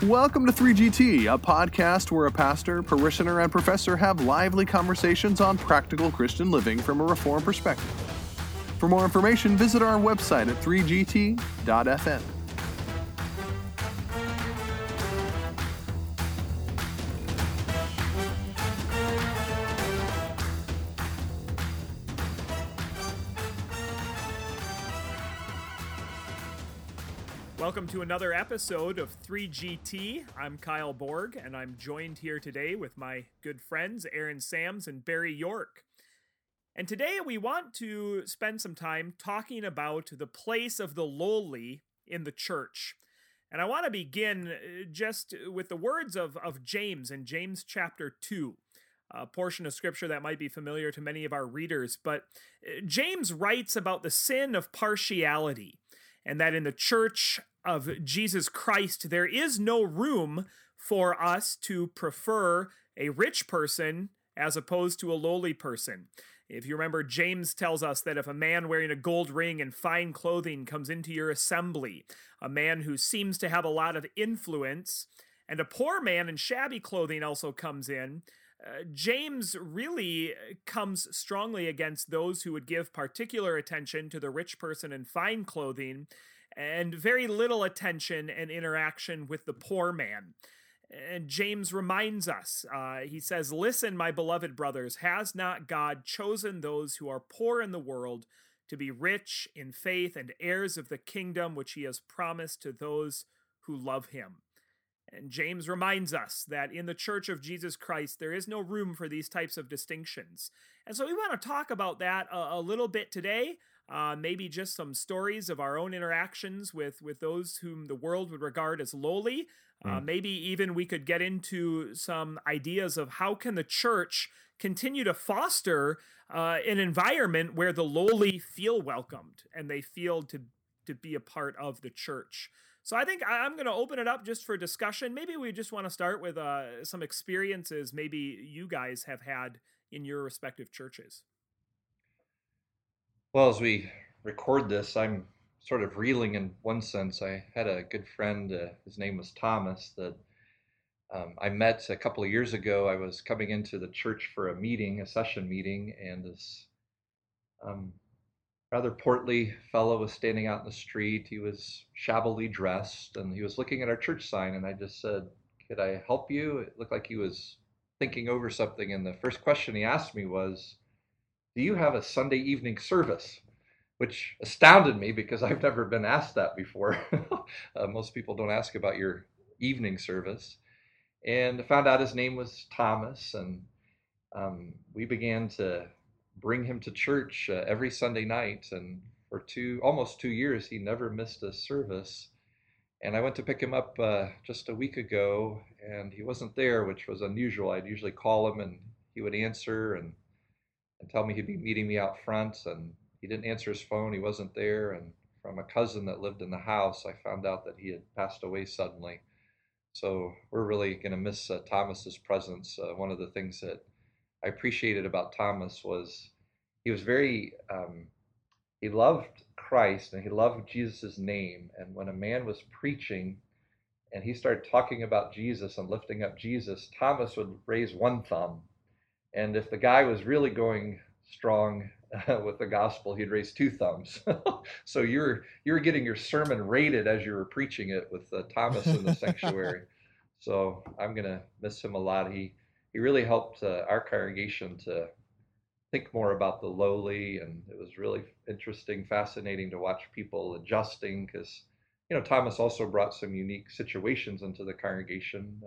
Welcome to 3GT, a podcast where a pastor, parishioner, and professor have lively conversations on practical Christian living from a Reformed perspective. For more information, visit our website at 3gt.fm. Welcome to another episode of 3GT. I'm Kyle Borg, and I'm joined here today with my good friends Aaron Sams and Barry York. And today we want to spend some time talking about the place of the lowly in the church. And I want to begin just with the words of James in James chapter 2, a portion of scripture that might be familiar to many of our readers. But James writes about the sin of partiality, and that in the church of Jesus Christ, there is no room for us to prefer a rich person as opposed to a lowly person. If you remember, James tells us that if a man wearing a gold ring and fine clothing comes into your assembly, a man who seems to have a lot of influence, and a poor man in shabby clothing also comes in, James really comes strongly against those who would give particular attention to the rich person in fine clothing and very little attention and interaction with the poor man. And James reminds us, he says, "Listen, my beloved brothers, has not God chosen those who are poor in the world to be rich in faith and heirs of the kingdom which he has promised to those who love him?" And James reminds us that in the Church of Jesus Christ, there is no room for these types of distinctions. And so we want to talk about that a little bit today, maybe just some stories of our own interactions with those whom the world would regard as lowly. Maybe even we could get into some ideas of how can the church continue to foster an environment where the lowly feel welcomed and they feel to be a part of the church. So I think I'm going to open it up just for discussion. Maybe we just want to start with some experiences maybe you guys have had in your respective churches. Well, as we record this, I'm sort of reeling in one sense. I had a good friend, his name was Thomas, that I met a couple of years ago. I was coming into the church for a meeting, a session meeting, and this rather portly fellow was standing out in the street. He was shabbily dressed, and he was looking at our church sign, and I just said, "Could I help you?" It looked like he was thinking over something, and the first question he asked me was, "Do you have a Sunday evening service?" Which astounded me because I've never been asked that before. Most people don't ask about your evening service. And I found out his name was Thomas, and we began to bring him to church every Sunday night. And for almost 2 years, he never missed a service. And I went to pick him up just a week ago, and he wasn't there, which was unusual. I'd usually call him, and he would answer and tell me he'd be meeting me out front. And he didn't answer his phone. He wasn't there. And from a cousin that lived in the house, I found out that he had passed away suddenly. So we're really going to miss Thomas's presence. One of the things that I appreciated about Thomas was he was he loved Christ and he loved Jesus' name. And when a man was preaching and he started talking about Jesus and lifting up Jesus, Thomas would raise one thumb. And if the guy was really going strong with the gospel, he'd raise two thumbs. So you were getting your sermon rated as you were preaching it with Thomas in the sanctuary. So I'm gonna miss him a lot. He really helped our congregation to think more about the lowly, and it was really interesting, fascinating to watch people adjusting because Thomas also brought some unique situations into the congregation,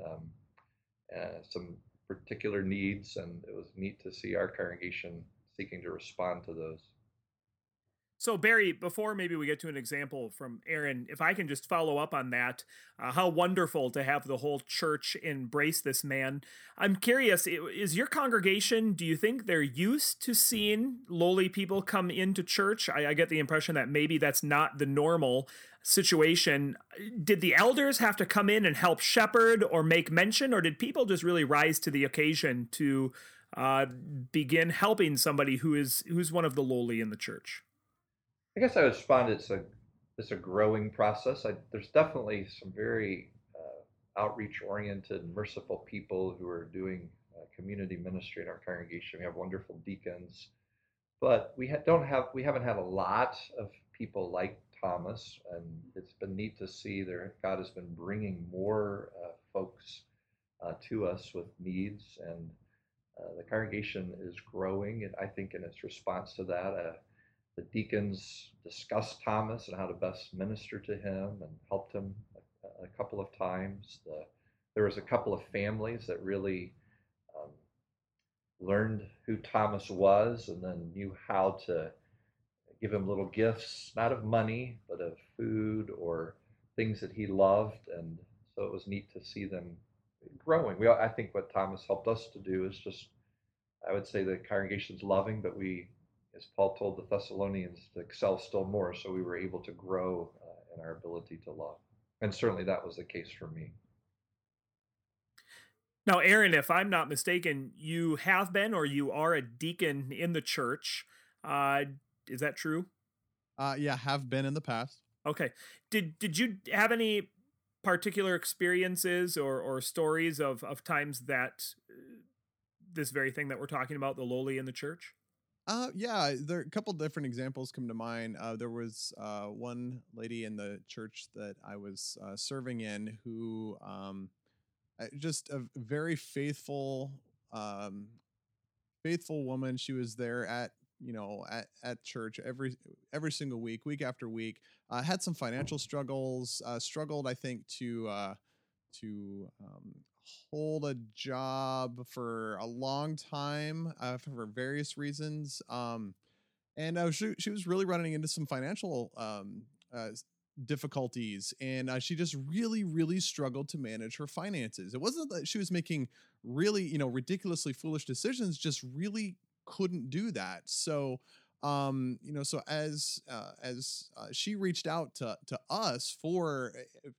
some particular needs, and it was neat to see our congregation seeking to respond to those. So Barry, before maybe we get to an example from Aaron, if I can just follow up on that, how wonderful to have the whole church embrace this man. I'm curious, is your congregation, do you think they're used to seeing lowly people come into church? I get the impression that maybe that's not the normal situation. Did the elders have to come in and help shepherd or make mention, or did people just really rise to the occasion to begin helping somebody who's one of the lowly in the church? I guess I would respond it's a growing process. There's definitely some very outreach-oriented, merciful people who are doing community ministry in our congregation. We have wonderful deacons, but we haven't had a lot of people like Thomas, and it's been neat to see there. God has been bringing more folks to us with needs, and the congregation is growing, and I think in its response to that, the deacons discussed Thomas and how to best minister to him and helped him a couple of times. There was a couple of families that really um, learned who Thomas was and then knew how to give him little gifts, not of money, but of food or things that he loved. And so it was neat to see them growing. I think what Thomas helped us to do is just, I would say the congregation's loving, but we, as Paul told the Thessalonians, to excel still more. So we were able to grow in our ability to love. And certainly that was the case for me. Now, Aaron, if I'm not mistaken, you have been or you are a deacon in the church. Is that true? Yeah, have been in the past. Okay. Did you have any particular experiences or stories of times that this very thing that we're talking about, the lowly in the church? Yeah, there are a couple different examples come to mind. There was one lady in the church that I was serving in who just a very faithful woman. She was there at church every single week after week. Had some financial struggles. Struggled, I think, to hold a job for a long time for various reasons. And she was really running into some financial difficulties, and she just really struggled to manage her finances. It wasn't that she was making really ridiculously foolish decisions, just really couldn't do that. So so as she reached out to us for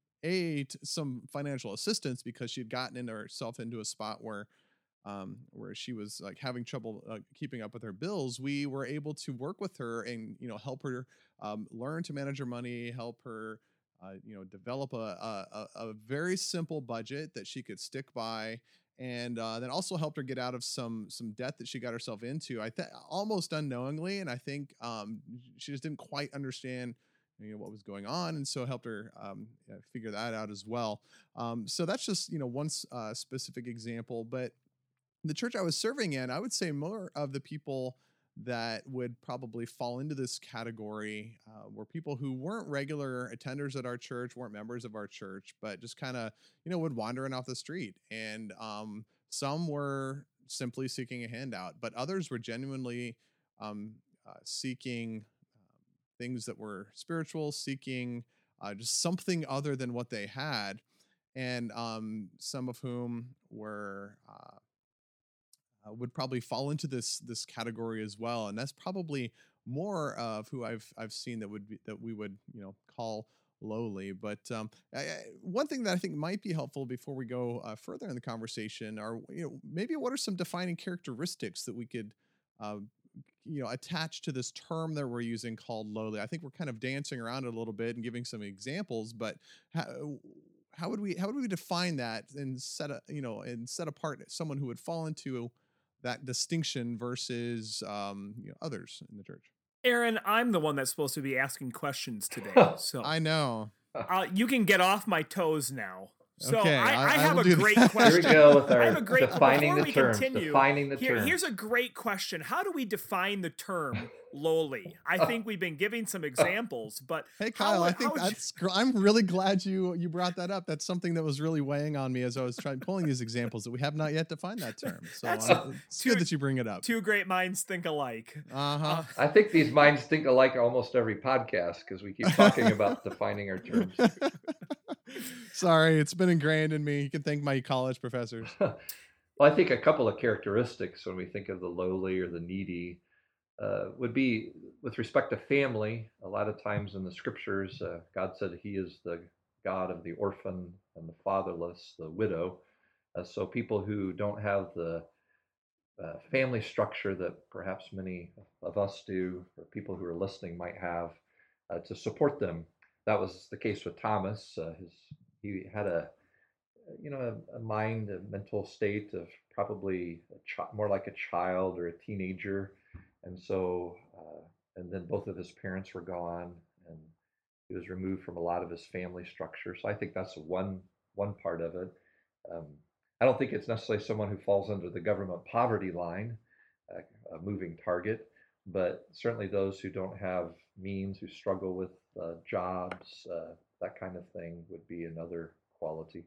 some financial assistance, because she had gotten herself into a spot where she was like having trouble keeping up with her bills. We were able to work with her and help her learn to manage her money, help her develop a very simple budget that she could stick by, and then also helped her get out of some debt that she got herself into. Almost unknowingly, and I think she just didn't quite understand what was going on, and so helped her figure that out as well. So that's just one specific example. But the church I was serving in, I would say more of the people that would probably fall into this category were people who weren't regular attenders at our church, weren't members of our church, but just kind of would wander in off the street. And some were simply seeking a handout, but others were genuinely seeking things that were spiritual, seeking just something other than what they had. And some of whom were would probably fall into this category as well. And that's probably more of who I've seen that we would call lowly. But one thing that I think might be helpful before we go further in the conversation are maybe what are some defining characteristics that we could attach to this term that we're using called lowly. I think we're kind of dancing around it a little bit and giving some examples, but how would we define that and set apart someone who would fall into that distinction versus others in the church? Aaron, I'm the one that's supposed to be asking questions today, so I know. You can get off my toes now. So okay, I have a great that. question. Here we go with our I have a great, defining the term. Continue, here's a great question. How do we define the term lowly? I think we've been giving some examples, but hey Kyle, I'm really glad you brought that up. That's something that was really weighing on me as I was pulling these examples, that we have not yet defined that term. So it's good that you bring it up. Two great minds think alike. I think these minds think alike almost every podcast because we keep talking about defining our terms. Sorry, it's been ingrained in me. You can thank my college professors. Well, I think a couple of characteristics when we think of the lowly or the needy would be with respect to family. A lot of times in the scriptures, God said he is the God of the orphan and the fatherless, the widow. So people who don't have the family structure that perhaps many of us do, or people who are listening might have, to support them. That was the case with Thomas. He had a mind, a mental state of probably more like a child or a teenager. And so, and then both of his parents were gone, and he was removed from a lot of his family structure. So I think that's one part of it. Um, I don't think it's necessarily someone who falls under the government poverty line, a moving target, but certainly those who don't have means, who struggle with jobs, that kind of thing would be another quality.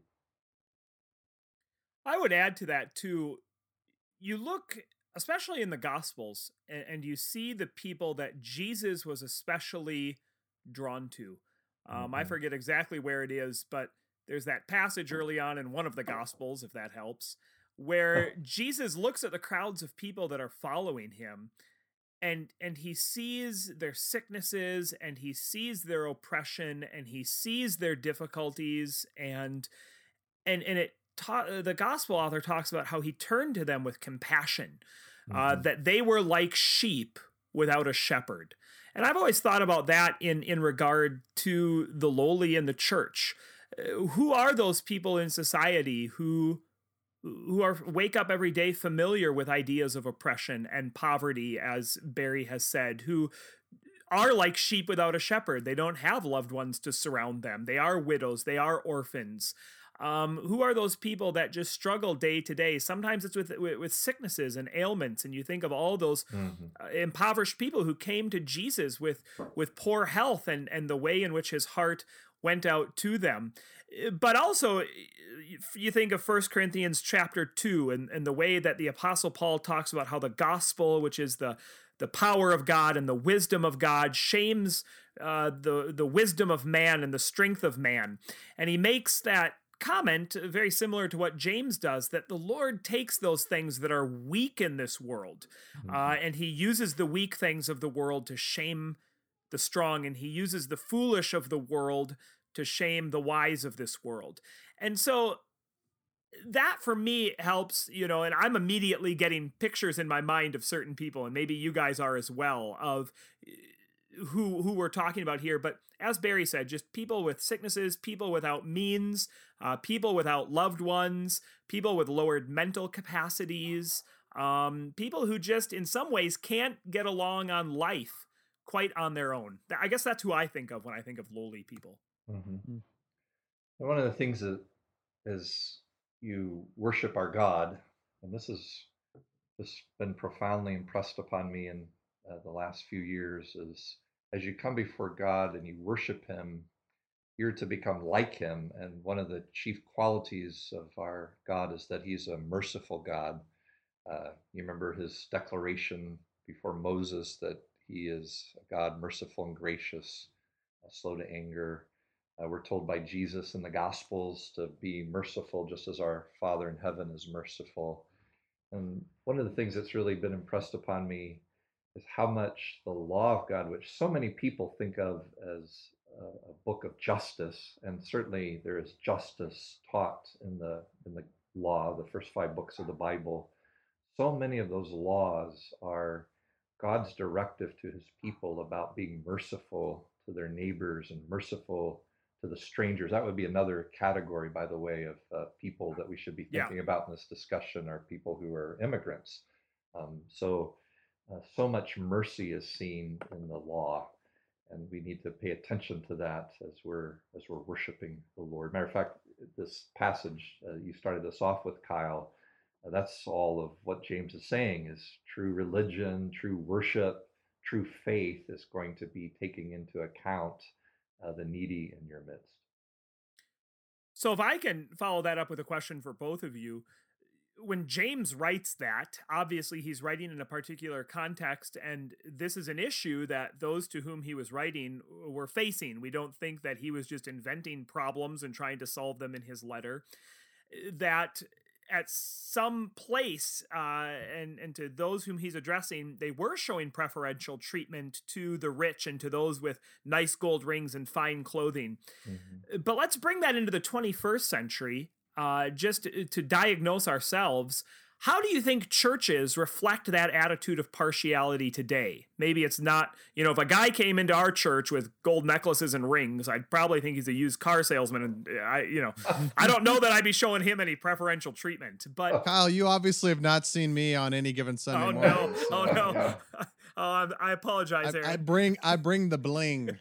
I would add to that too. You look, especially in the Gospels, and you see the people that Jesus was especially drawn to. I Hmm. forget exactly where it is, but there's that passage early on in one of the Gospels, if that helps, where Jesus looks at the crowds of people that are following him, and he sees their sicknesses, and he sees their oppression, and he sees their difficulties, and the gospel author talks about how he turned to them with compassion, Hmm. that they were like sheep without a shepherd. And I've always thought about that in regard to the lowly in the church. Who are those people in society who are wake up every day familiar with ideas of oppression and poverty, as Barry has said, who are like sheep without a shepherd? They don't have loved ones to surround them. They are widows. They are orphans. Who are those people that just struggle day to day? Sometimes it's with sicknesses and ailments, and you think of all those Hmm. impoverished people who came to Jesus with poor health, and the way in which his heart went out to them. But also, you think of 1 Corinthians chapter 2, and the way that the Apostle Paul talks about how the gospel, which is the power of God and the wisdom of God, shames the wisdom of man and the strength of man. And he makes that comment very similar to what James does, that the Lord takes those things that are weak in this world, Hmm. and he uses the weak things of the world to shame the strong, and he uses the foolish of the world to shame the wise of this world. And so that for me helps, and I'm immediately getting pictures in my mind of certain people, and maybe you guys are as well, of who we're talking about here. But as Barry said, just people with sicknesses, people without means, people without loved ones, people with lowered mental capacities, people who just in some ways can't get along on life quite on their own. I guess that's who I think of when I think of lowly people. Hmm. Mm. One of the things that is you worship our God, and this has been profoundly impressed upon me in the last few years, is as you come before God and you worship Him, you're to become like Him. And one of the chief qualities of our God is that He's a merciful God. You remember His declaration before Moses that He is a God merciful and gracious, slow to anger. We're told by Jesus in the Gospels to be merciful just as our Father in heaven is merciful. And one of the things that's really been impressed upon me is how much the law of God, which so many people think of as a book of justice, and certainly there is justice taught in the law, the first 5 books of the Bible. So many of those laws are God's directive to his people about being merciful to their neighbors and merciful to the strangers. That would be another category, by the way, of people that we should be Yeah. thinking about in this discussion are people who are immigrants. So much mercy is seen in the law, and we need to pay attention to that as we're worshiping the Lord. Matter of fact, this passage you started us off with, Kyle, that's all of what James is saying is true religion, true worship, true faith is going to be taking into account the needy in your midst. So if I can follow that up with a question for both of you, when James writes that, obviously he's writing in a particular context, and this is an issue that those to whom he was writing were facing. We don't think that he was just inventing problems and trying to solve them in his letter. That at some place, and to those whom he's addressing, they were showing preferential treatment to the rich and to those with nice gold rings and fine clothing. Mhm. But let's bring that into the 21st century, just to diagnose ourselves. How do you think churches reflect that attitude of partiality today? Maybe it's not, if a guy came into our church with gold necklaces and rings, I'd probably think he's a used car salesman. And I don't know that I'd be showing him any preferential treatment, but Kyle, you obviously have not seen me on any given Sunday morning. no. So, Oh no. yeah. I apologize, Aaron. I bring the bling.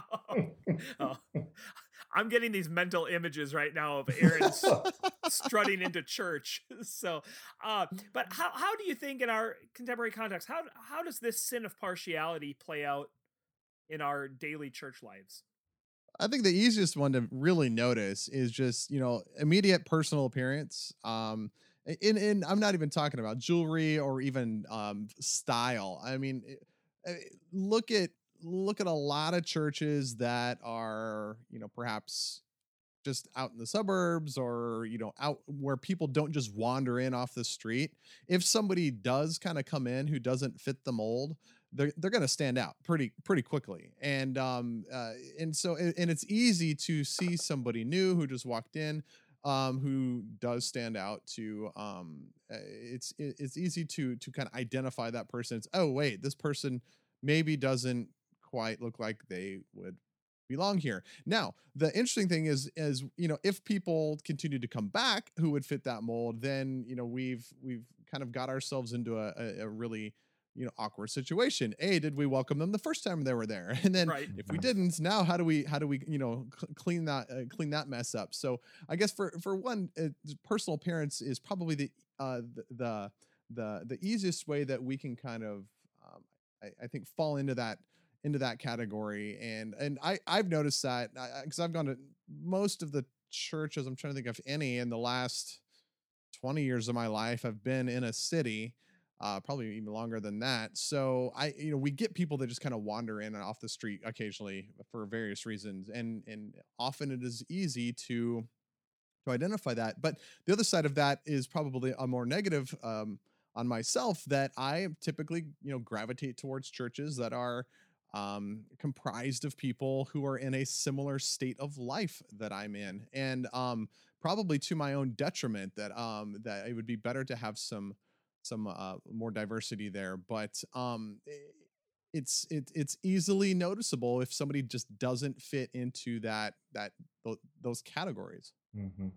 Oh. I'm getting these mental images right now of Aaron strutting into church. So, but how do you think in our contemporary context, how does this sin of partiality play out in our daily church lives? I think the easiest one to really notice is just, immediate personal appearance. And I'm not even talking about jewelry or even style. I mean, look at a lot of churches that are, perhaps just out in the suburbs or, out where people don't just wander in off the street. If somebody does kind of come in who doesn't fit the mold, they're going to stand out pretty quickly. And it's easy to see somebody new who just walked in, who does stand out to, it's easy to kind of identify that person. It's, oh, wait, this person maybe doesn't quite look like they would belong here. Now, the interesting thing is, if people continue to come back who would fit that mold, then, we've kind of got ourselves into a really, awkward situation. Did we welcome them the first time they were there? And then Right. if we didn't, now how do we, clean that mess up? So I guess for one, personal appearance is probably the easiest way that we can kind of, I think, fall into that category. And I've noticed that because I've gone to most of the churches, I'm trying to think of any in the last 20 years of my life, I've been in a city, probably even longer than that. So we get people that just kind of wander in and off the street occasionally for various reasons. And often it is easy to identify that. But the other side of that is probably a more negative, on myself, that I typically, gravitate towards churches that are comprised of people who are in a similar state of life that I'm in, and probably to my own detriment, that it would be better to have some more diversity there. But it's easily noticeable if somebody just doesn't fit into those categories. Mm-hmm.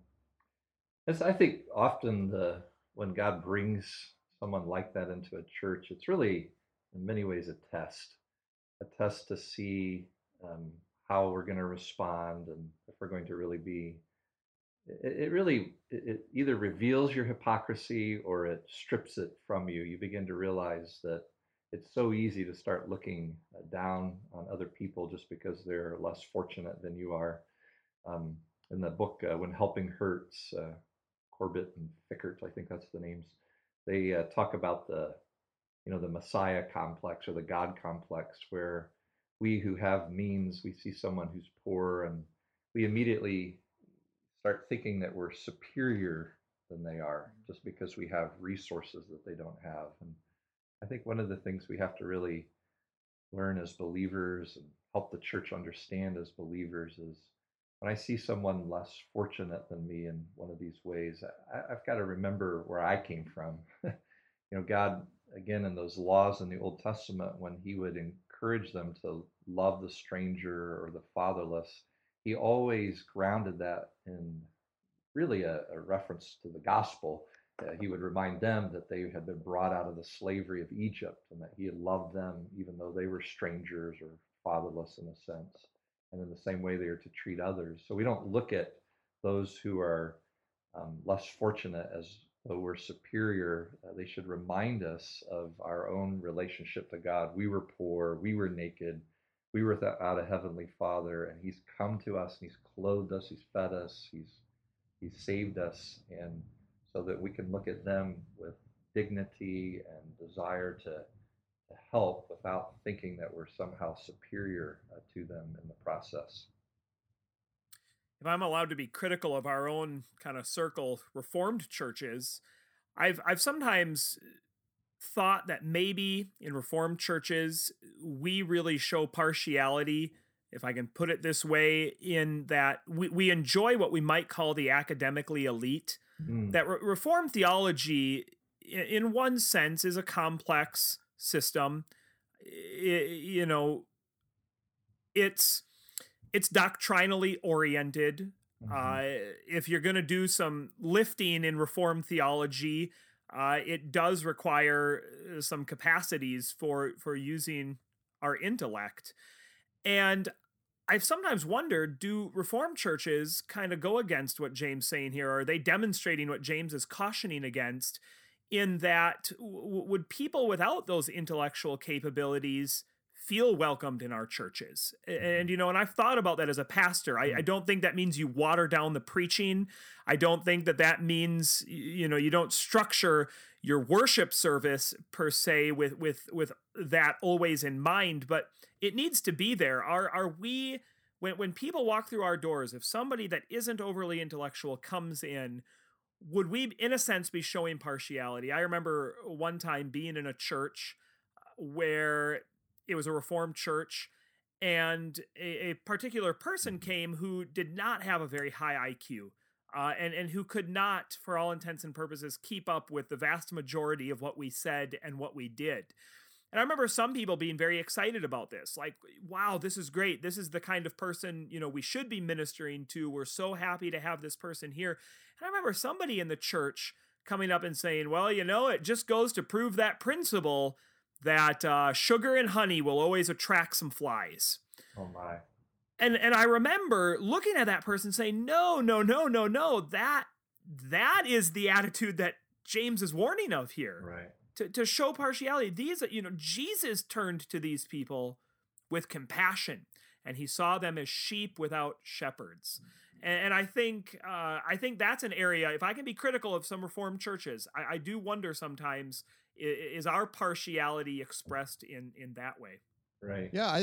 I think often when God brings someone like that into a church, it's really in many ways a test to see how we're going to respond, and if we're going to really be. It either reveals your hypocrisy or it strips it from you. You begin to realize that it's so easy to start looking down on other people just because they're less fortunate than you are. In the book When Helping Hurts, Corbett and Fickert, I think that's the names, they talk about the Messiah complex or the God complex, where we who have means, we see someone who's poor and we immediately start thinking that we're superior than they are just because we have resources that they don't have. And I think one of the things we have to really learn as believers and help the church understand as believers is, when I see someone less fortunate than me in one of these ways, I've got to remember where I came from. God, again, in those laws in the Old Testament, when he would encourage them to love the stranger or the fatherless, he always grounded that in really a reference to the gospel. He would remind them that they had been brought out of the slavery of Egypt and that he had loved them even though they were strangers or fatherless in a sense. And in the same way, they are to treat others. So we don't look at those who are less fortunate as though we're superior. They should remind us of our own relationship to God. We were poor, we were naked, we were without a heavenly Father, and he's come to us and he's clothed us, he's fed us, he's saved us, and so that we can look at them with dignity and desire to help without thinking that we're somehow superior to them in the process. If I'm allowed to be critical of our own kind of circle Reformed churches, I've sometimes thought that maybe in Reformed churches we really show partiality, if I can put it this way, in that we enjoy what we might call the academically elite. That Reformed theology in one sense, is a complex system. You know, it's doctrinally oriented. If you're going to do some lifting in Reformed theology, it does require some capacities for using our intellect. And I've sometimes wondered, do Reformed churches kind of go against what James is saying here? Are they demonstrating what James is cautioning against, in that would people without those intellectual capabilities feel welcomed in our churches? And, you know, and I've thought about that as a pastor. I don't think that means you water down the preaching. I don't think that that means, you know, you don't structure your worship service per se with that always in mind, but it needs to be there. Are we, when people walk through our doors, if somebody that isn't overly intellectual comes in, would we, in a sense, be showing partiality? I remember one time being in a church where it was a Reformed church, and a particular person came who did not have a very high IQ, and who could not, for all intents and purposes, keep up with the vast majority of what we said and what we did. And I remember some people being very excited about this, like, wow, this is great. This is the kind of person, you know, we should be ministering to. We're so happy to have this person here. And I remember somebody in the church coming up and saying, well, you know, it just goes to prove that principle that sugar and honey will always attract some flies. Oh my. And I remember looking at that person saying, no, that is the attitude that James is warning of here. Right. To show partiality. These, you know, Jesus turned to these people with compassion, and he saw them as sheep without shepherds. And I think that's an area, if I can be critical of some Reformed churches, I do wonder sometimes, is our partiality expressed in that way? Right. Yeah,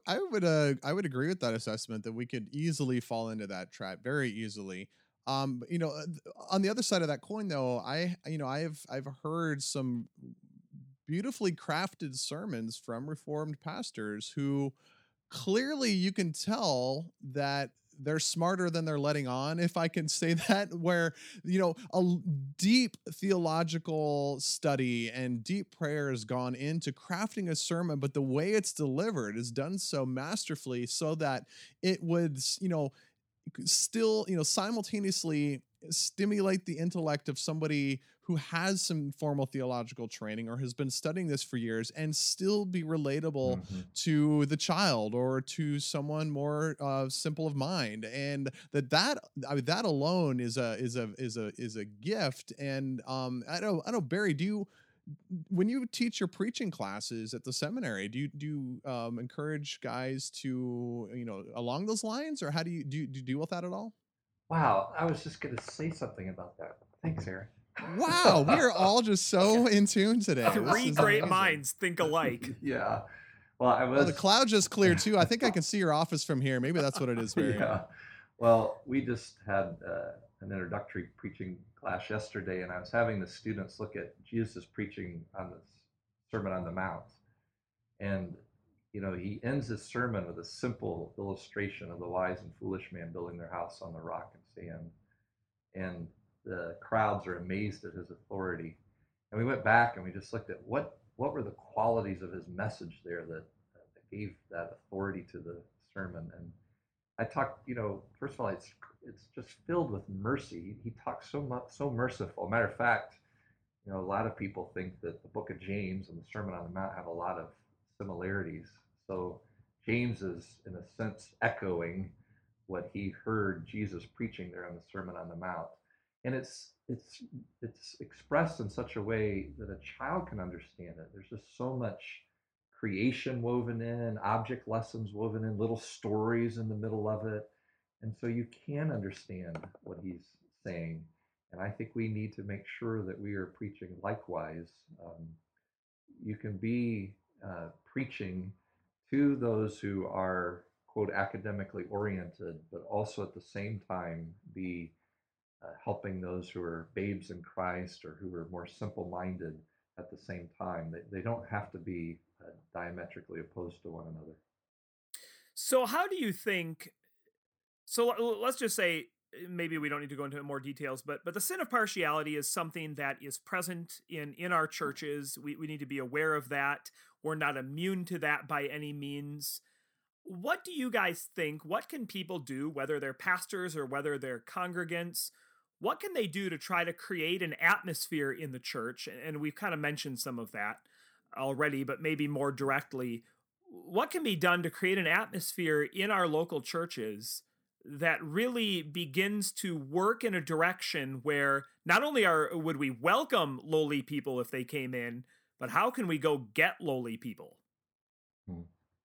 I would agree with that assessment, that we could easily fall into that trap very easily. You know, on the other side of that coin, though, I've heard some beautifully crafted sermons from Reformed pastors who clearly you can tell that they're smarter than they're letting on, if I can say that, where, you know, a deep theological study and deep prayer has gone into crafting a sermon, but the way it's delivered is done so masterfully so that it would, you know, still, you know, simultaneously stimulate the intellect of somebody who has some formal theological training or has been studying this for years, and still be relatable to the child or to someone more simple of mind. And that alone is a gift. And I know, Barry, when you teach your preaching classes at the seminary, do you encourage guys to, you know, along those lines, or how do you deal with that at all? Wow, I was just going to say something about that. Thanks, Aaron. Wow, we are all just so in tune today. Three great minds think alike. Yeah. Well, the cloud just cleared too. I think I can see your office from here. Maybe that's what it is, Barry. Yeah. Well, we just had an introductory preaching class yesterday, and I was having the students look at Jesus preaching on the Sermon on the Mount. And, you know, he ends his sermon with a simple illustration of the wise and foolish man building their house on the rock and sand. And the crowds are amazed at his authority. And we went back and we just looked at what were the qualities of his message there that gave that authority to the sermon. And I talked, you know, first of all, it's just filled with mercy. He talks so merciful. Matter of fact, you know, a lot of people think that the book of James and the Sermon on the Mount have a lot of similarities. So James is, in a sense, echoing what he heard Jesus preaching there on the Sermon on the Mount. And it's expressed in such a way that a child can understand it. There's just so much creation woven in, object lessons woven in, little stories in the middle of it. And so you can understand what he's saying. And I think we need to make sure that we are preaching likewise. You can be preaching to those who are, quote, academically oriented, but also at the same time be helping those who are babes in Christ or who are more simple-minded at the same time. They don't have to be diametrically opposed to one another. So how do you think, so let's just say maybe we don't need to go into more details, but the sin of partiality is something that is present in our churches. We need to be aware of that. We're not immune to that by any means. What do you guys think? What can people do, whether they're pastors or whether they're congregants? What can they do to try to create an atmosphere in the church? And we've kind of mentioned some of that already, but maybe more directly, what can be done to create an atmosphere in our local churches that really begins to work in a direction where not only would we welcome lowly people if they came in, but how can we go get lowly people? Hmm.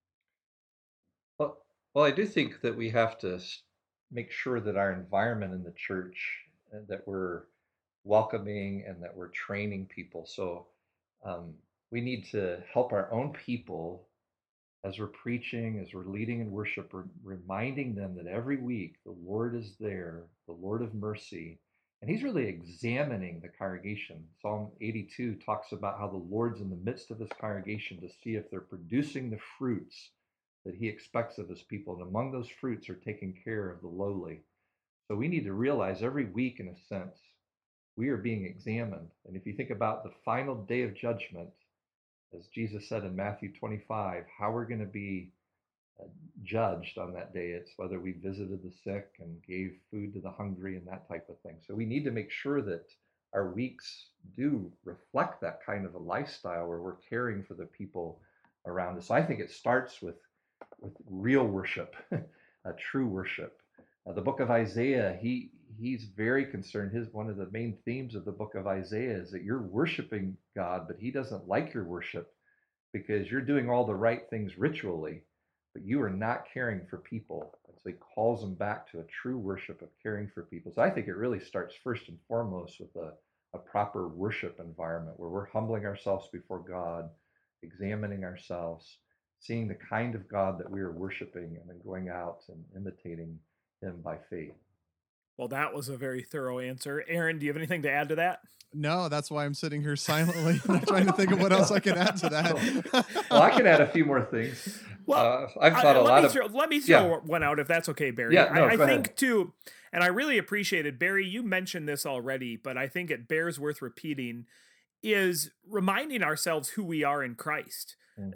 Well, I do think that we have to make sure that our environment in the church, that we're welcoming and that we're training people. So um, we need to help our own people as we're preaching, as we're leading in worship, reminding them that every week the Lord is there, the Lord of mercy, and He's really examining the congregation. Psalm 82 talks about how the Lord's in the midst of His congregation to see if they're producing the fruits that He expects of His people. And among those fruits are taking care of the lowly. So we need to realize every week, in a sense, we are being examined. And if you think about the final day of judgment, as Jesus said in Matthew 25, how we're going to be judged on that day. It's whether we visited the sick and gave food to the hungry and that type of thing. So we need to make sure that our weeks do reflect that kind of a lifestyle where we're caring for the people around us. So I think it starts with real worship, a true worship. The book of Isaiah, he's very concerned. One of the main themes of the book of Isaiah is that you're worshiping God, but He doesn't like your worship because you're doing all the right things ritually, but you are not caring for people. And so He calls them back to a true worship of caring for people. So I think it really starts first and foremost with a proper worship environment where we're humbling ourselves before God, examining ourselves, seeing the kind of God that we are worshiping, and then going out and imitating Him by faith. Well, that was a very thorough answer. Aaron, do you have anything to add to that? No, that's why I'm sitting here silently. I'm trying to think of what else I can add to that. Well, I can add a few more things. Well, I've thought a lot of. Let me throw one out if that's okay, Barry. Yeah, no, I go think ahead. too, and I really appreciated, Barry, you mentioned this already, but I think it bears worth repeating, is reminding ourselves who we are in Christ.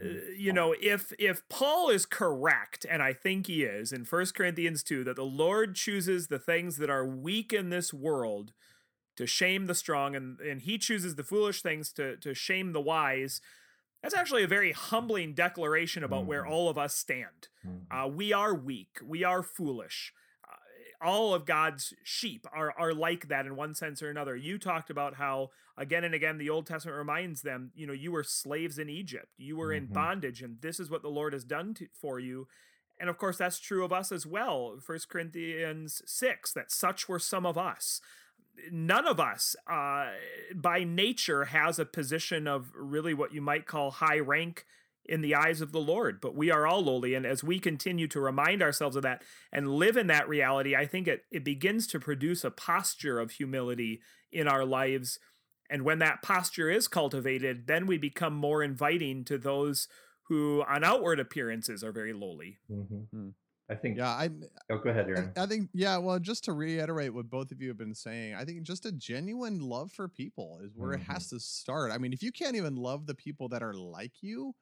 If Paul is correct, and I think he is, in 1 Corinthians 2, that the Lord chooses the things that are weak in this world to shame the strong, and He chooses the foolish things to shame the wise, that's actually a very humbling declaration about where all of us stand. We are weak. We are foolish. All of God's sheep are like that in one sense or another. You talked about how again and again the Old Testament reminds them, you were slaves in Egypt. You were in bondage, and this is what the Lord has done for you. And of course, that's true of us as well. 1 Corinthians 6, that such were some of us. None of us by nature has a position of really what you might call high rank in the eyes of the Lord, but we are all lowly. And as we continue to remind ourselves of that and live in that reality, I think it begins to produce a posture of humility in our lives. And when that posture is cultivated, then we become more inviting to those who on outward appearances are very lowly. I think. Yeah, go ahead, Aaron. I think, well, just to reiterate what both of you have been saying, I think just a genuine love for people is where it has to start. I mean, if you can't even love the people that are like you,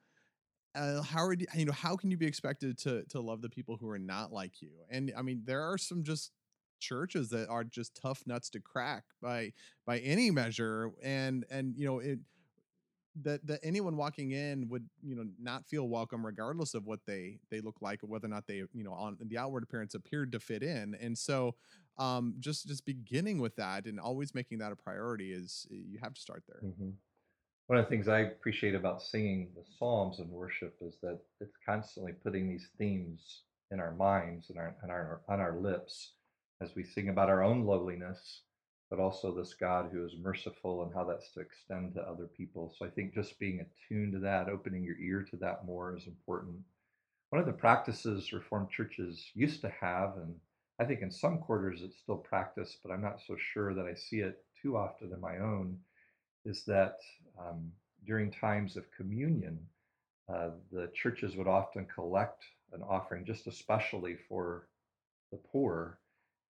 how can you be expected to love the people who are not like you? And I mean, there are some just churches that are just tough nuts to crack by any measure, and that anyone walking in would not feel welcome regardless of what they look like or whether or not they on the outward appearance appeared to fit in. And so just beginning with that and always making that a priority is you have to start there. One of the things I appreciate about singing the Psalms in worship is that it's constantly putting these themes in our minds and on our lips as we sing about our own lowliness, but also this God who is merciful and how that's to extend to other people. So I think just being attuned to that, opening your ear to that more is important. One of the practices Reformed churches used to have, and I think in some quarters it's still practiced, but I'm not so sure that I see it too often in my own, is that during times of communion, the churches would often collect an offering just especially for the poor.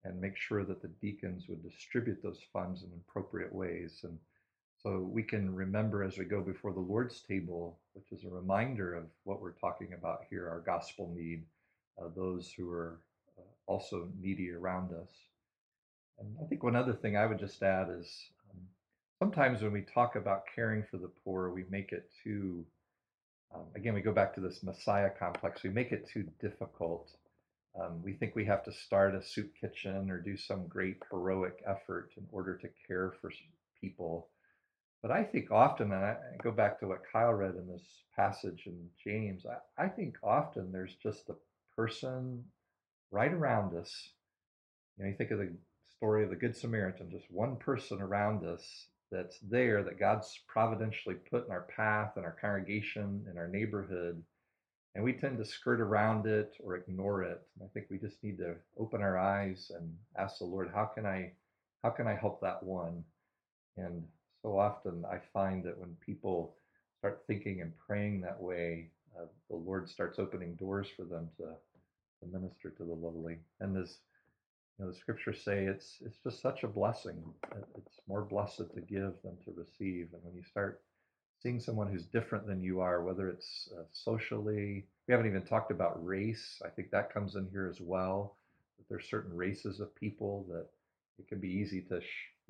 and make sure that the deacons would distribute those funds in appropriate ways. And so we can remember as we go before the Lord's table, which is a reminder of what we're talking about here, our gospel need, those who are also needy around us. And I think one other thing I would just add is sometimes when we talk about caring for the poor, we make it too, again, we go back to this Messiah complex, we make it too difficult. We think we have to start a soup kitchen or do some great heroic effort in order to care for people. But I think often, and I go back to what Kyle read in this passage in James, I think often there's just a person right around us. You think of the story of the Good Samaritan, just one person around us that's there that God's providentially put in our path, in our congregation, in our neighborhood, and we tend to skirt around it or ignore it. And I think we just need to open our eyes and ask the Lord, how can I help that one? And so often I find that when people start thinking and praying that way, the Lord starts opening doors for them to minister to the lowly. And as the scriptures say, it's just such a blessing. It's more blessed to give than to receive. And when you start seeing someone who's different than you are, whether it's socially, we haven't even talked about race. I think that comes in here as well. That there's certain races of people that it can be easy to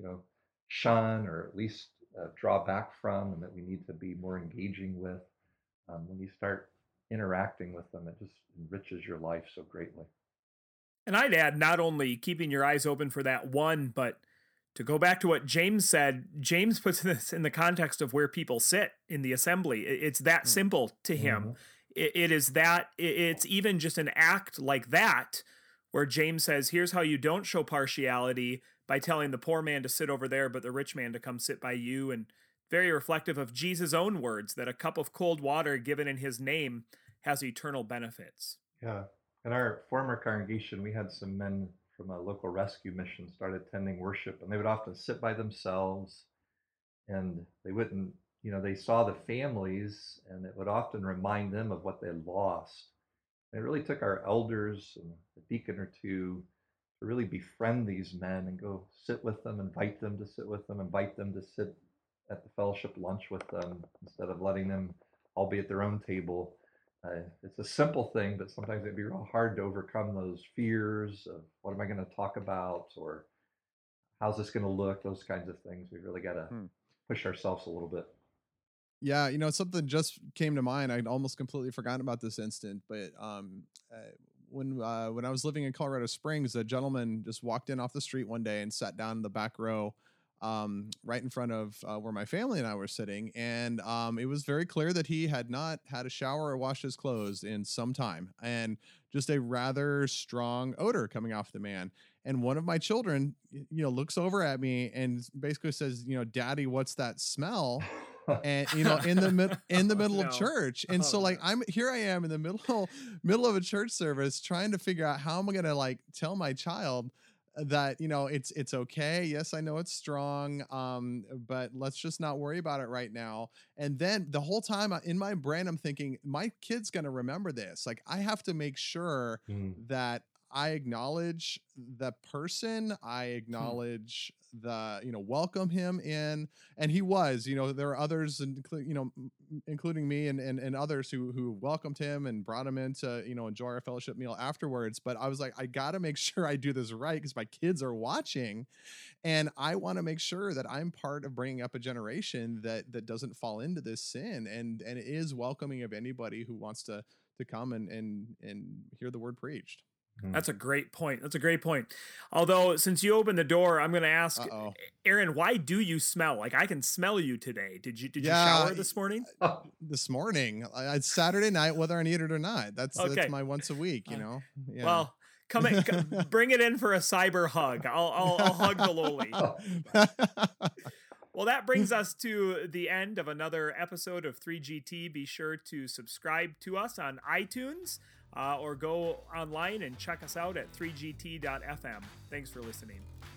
shun or at least draw back from, and that we need to be more engaging with. When you start interacting with them, it just enriches your life so greatly. And I'd add not only keeping your eyes open for that one, but to go back to what James said, James puts this in the context of where people sit in the assembly. It's that simple to him. Mm-hmm. It's even just an act like that where James says, here's how you don't show partiality by telling the poor man to sit over there, but the rich man to come sit by you. And very reflective of Jesus' own words that a cup of cold water given in his name has eternal benefits. Yeah. In our former congregation, we had some men from a local rescue mission started attending worship, and they would often sit by themselves, and they wouldn't, they saw the families, and it would often remind them of what they lost. And it really took our elders and a deacon or two to really befriend these men and go sit with them, invite them to sit with them, invite them to sit at the fellowship lunch with them instead of letting them all be at their own table. It's a simple thing, but sometimes it'd be real hard to overcome those fears of what am I going to talk about or how's this going to look, those kinds of things. We really got to push ourselves a little bit. Yeah, something just came to mind. I'd almost completely forgotten about this instant, but when I was living in Colorado Springs, a gentleman just walked in off the street one day and sat down in the back row right in front of where my family and I were sitting. And it was very clear that he had not had a shower or washed his clothes in some time, and just a rather strong odor coming off the man. And one of my children, looks over at me and basically says, Daddy, what's that smell? And in the middle of church. And so I am in the middle of a church service trying to figure out how am I going to tell my child that it's okay. Yes, I know it's strong, but let's just not worry about it right now. And then the whole time in my brain, I'm thinking my kid's gonna remember this. I have to make sure that I acknowledge the person, I acknowledge welcome him in. And he was, there are others, including me and others who welcomed him and brought him in to, enjoy our fellowship meal afterwards. But I was like, I got to make sure I do this right because my kids are watching, and I want to make sure that I'm part of bringing up a generation that doesn't fall into this sin and is welcoming of anybody who wants to come and hear the word preached. That's a great point. Although, since you opened the door, I'm going to ask, Aaron, why do you smell? I can smell you today. Did you shower this morning? This morning. It's Saturday night, whether I need it or not. That's my once a week, Yeah. Well, bring it in for a cyber hug. I'll hug the lowly. Well, that brings us to the end of another episode of 3GT. Be sure to subscribe to us on iTunes or go online and check us out at 3gt.fm. Thanks for listening.